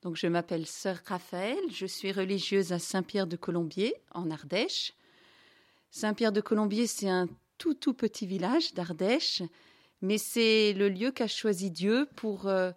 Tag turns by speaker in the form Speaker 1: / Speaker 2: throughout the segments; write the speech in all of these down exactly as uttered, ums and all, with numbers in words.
Speaker 1: Donc, je m'appelle Sœur Raphaël, je suis religieuse à Saint-Pierre-de-Colombier, en Ardèche. Saint-Pierre-de-Colombier, c'est un tout, tout petit village d'Ardèche, mais c'est le lieu qu'a choisi Dieu pour euh,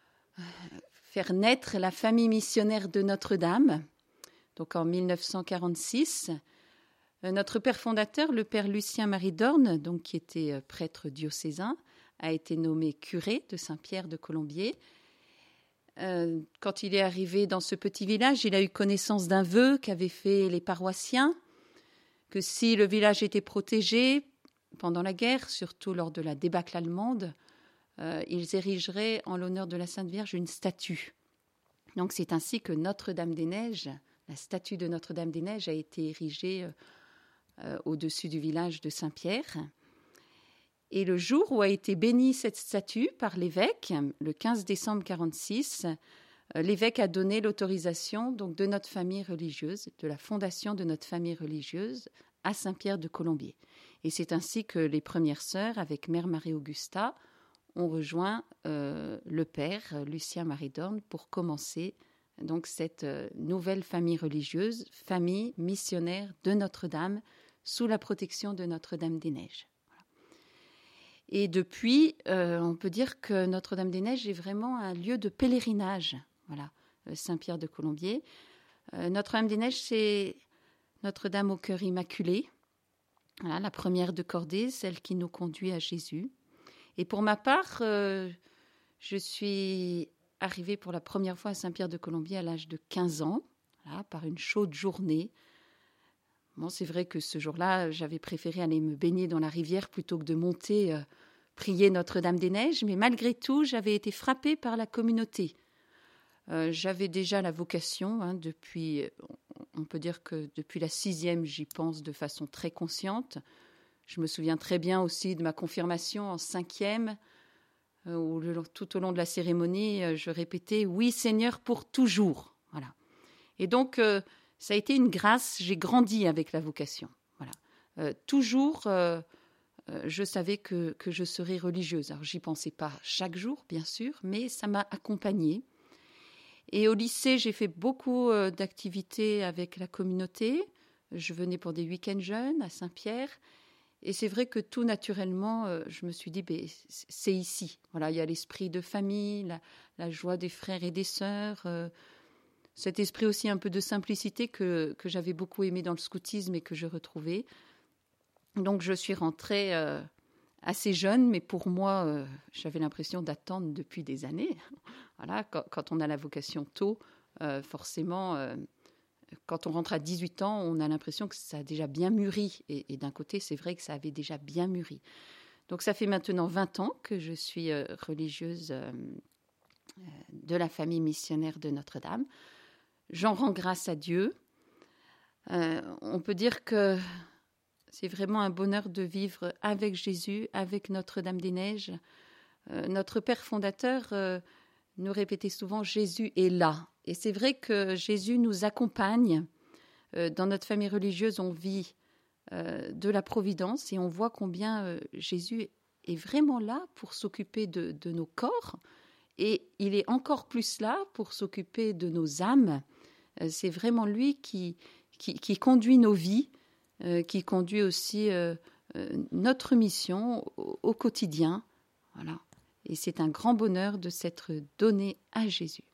Speaker 1: faire naître la famille missionnaire de Notre-Dame. Donc, en mille neuf cent quarante-six, euh, notre père fondateur, le père Lucien-Marie Dorne, donc, qui était euh, prêtre diocésain, a été nommé curé de Saint-Pierre-de-Colombier. Euh, quand il est arrivé dans ce petit village, il a eu connaissance d'un vœu qu'avaient fait les paroissiens, que si le village était protégé pendant la guerre, surtout lors de la débâcle allemande, euh, ils érigeraient en l'honneur de la Sainte Vierge une statue. Donc c'est ainsi que Notre-Dame-des-Neiges, la statue de Notre-Dame-des-Neiges a été érigée euh, euh, au-dessus du village de Saint-Pierre. Et le jour où a été bénie cette statue par l'évêque, le quinze décembre quarante-six, l'évêque a donné l'autorisation donc, de notre famille religieuse, de la fondation de notre famille religieuse à Saint-Pierre-de-Colombier. Et c'est ainsi que les premières sœurs, avec Mère Marie-Augusta, ont rejoint euh, le père Lucien-Marie Dorne pour commencer donc, cette euh, nouvelle famille religieuse, famille missionnaire de Notre-Dame, sous la protection de Notre-Dame-des-Neiges. Et depuis, euh, on peut dire que Notre-Dame-des-Neiges est vraiment un lieu de pèlerinage. Voilà, Saint-Pierre-de-Colombier. Euh, Notre-Dame-des-Neiges, c'est Notre-Dame au cœur immaculé. Voilà, la première de cordée, celle qui nous conduit à Jésus. Et pour ma part, euh, je suis arrivée pour la première fois à Saint-Pierre-de-Colombier à l'âge de quinze ans, voilà, par une chaude journée. Bon, c'est vrai que ce jour-là, j'avais préféré aller me baigner dans la rivière plutôt que de monter euh, prier Notre-Dame-des-Neiges, mais malgré tout, j'avais été frappée par la communauté. Euh, j'avais déjà la vocation, hein, depuis, on peut dire que depuis la sixième, j'y pense de façon très consciente. Je me souviens très bien aussi de ma confirmation en cinquième, euh, où le, tout au long de la cérémonie, euh, je répétais « Oui, Seigneur, pour toujours ». Voilà. Et donc, euh, ça a été une grâce, j'ai grandi avec la vocation. Voilà. Euh, toujours, euh, euh, je savais que, que je serais religieuse. Alors, j'y pensais pas chaque jour, bien sûr, mais ça m'a accompagnée. Et au lycée, j'ai fait beaucoup euh, d'activités avec la communauté. Je venais pour des week-ends jeunes à Saint-Pierre. Et c'est vrai que tout naturellement, euh, je me suis dit, ben, c'est ici. Voilà, il y a l'esprit de famille, la, la joie des frères et des sœurs, euh, cet esprit aussi un peu de simplicité que, que j'avais beaucoup aimé dans le scoutisme et que je retrouvais. Donc, je suis rentrée euh, assez jeune, mais pour moi, euh, j'avais l'impression d'attendre depuis des années. Voilà, quand, quand on a la vocation tôt, euh, forcément, euh, quand on rentre à dix-huit ans, on a l'impression que ça a déjà bien mûri. Et, et d'un côté, c'est vrai que ça avait déjà bien mûri. Donc, ça fait maintenant vingt ans que je suis euh, religieuse euh, de la famille missionnaire de Notre-Dame. J'en rends grâce à Dieu. Euh, on peut dire que c'est vraiment un bonheur de vivre avec Jésus, avec Notre-Dame-des-Neiges. Euh, notre père fondateur euh, nous répétait souvent « Jésus est là ». Et c'est vrai que Jésus nous accompagne. Euh, dans notre famille religieuse, on vit euh, de la providence et on voit combien euh, Jésus est vraiment là pour s'occuper de, de nos corps. Et il est encore plus là pour s'occuper de nos âmes. C'est vraiment lui qui, qui, qui conduit nos vies, euh, qui conduit aussi euh, euh, notre mission au, au quotidien. Voilà. Et c'est un grand bonheur de s'être donné à Jésus.